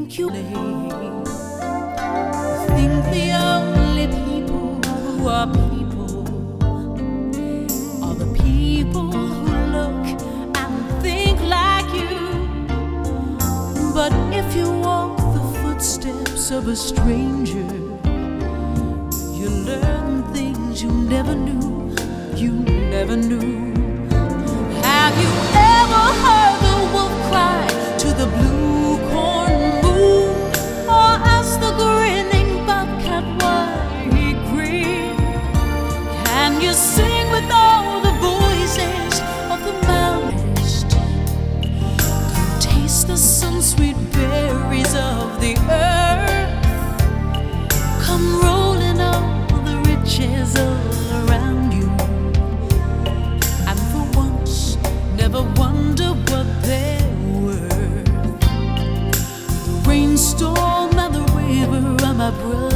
you think the only people who are people are the people who look and think like you. But if you walk the footsteps of a stranger, you learn things you never knew, you never knew. Have you ever heard the wolf cry to the blue corn moon, or ask the grinning bobcat why he grinned? Can you sing with all the voices of the mountains? Come taste the sun-sweet berries of the earth. Come rolling all the riches all around you, and for once never wonder what they're worth. The rainstorm and the river are my brothers.